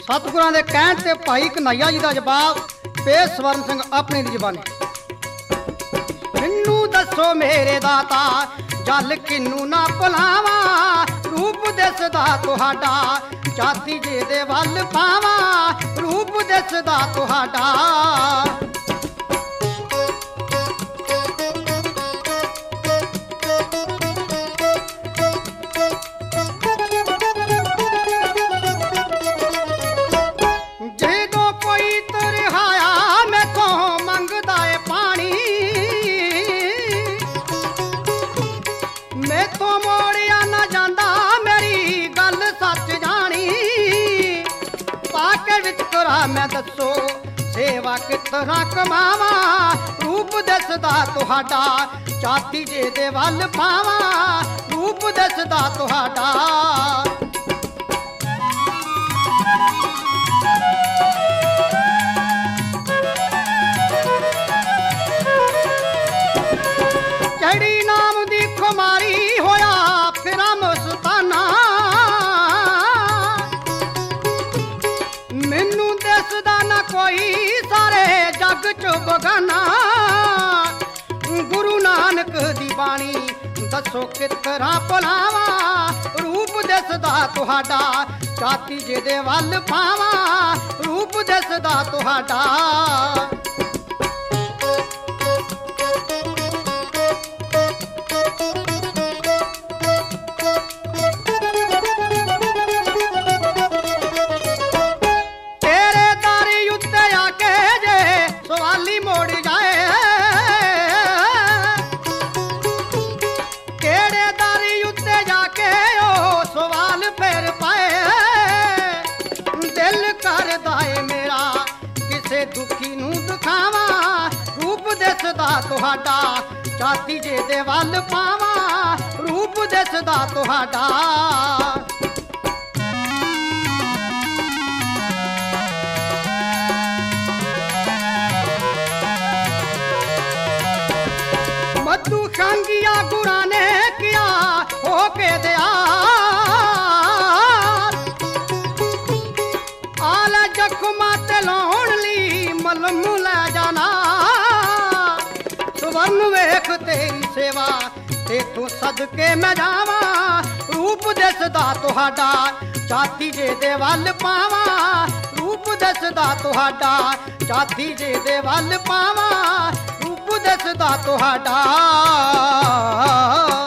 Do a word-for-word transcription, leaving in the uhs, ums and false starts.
सतगुरां दे कहण ते भाई कन्हैया जी दा जवाब पेश स्वर्ण सिंह अपनी दी ज़बानी। मैनू दसो मेरे दाता जल किनू ना भुलावा, रूप दिसदा तुहाडा जाति जे दे वल पावा, रूप दिसदा तुहाडा। मैं दसो सेवा किस तरह कमावा, रूप दसदा तुहाडा जाति जे दे वल पावा, रूप दसदा तुहाडा। चढ़ी नाम दी खुमारी होया फिरा मस्ताना, मैनू दसदा ना कोई सारे जग च बगाना। गुरु नानक दी बाणी दसो किस तरह भुलावा, रूप दसदा तुहाडा जाति जे दे वल पावा, रूप दसदा तुहाडा। दुखी नू दुखावा, रूप दसदा तुहाडा जाति जे दे वल पावा, रूप दसदा तुहाडा। मधु शांगिया गुरा ने किया होके दया, आला जख्मा ते लाउण मलम लै जाना। सुवर्ण वेख तेरी सेवा ते तू सदके मैं जावा, रूप दसदा तुहाडा जाति जे दे वल पावा, रूप दसदा तुहाडा जाति जे दे वल पावा, रूप दसदा तुहाडा।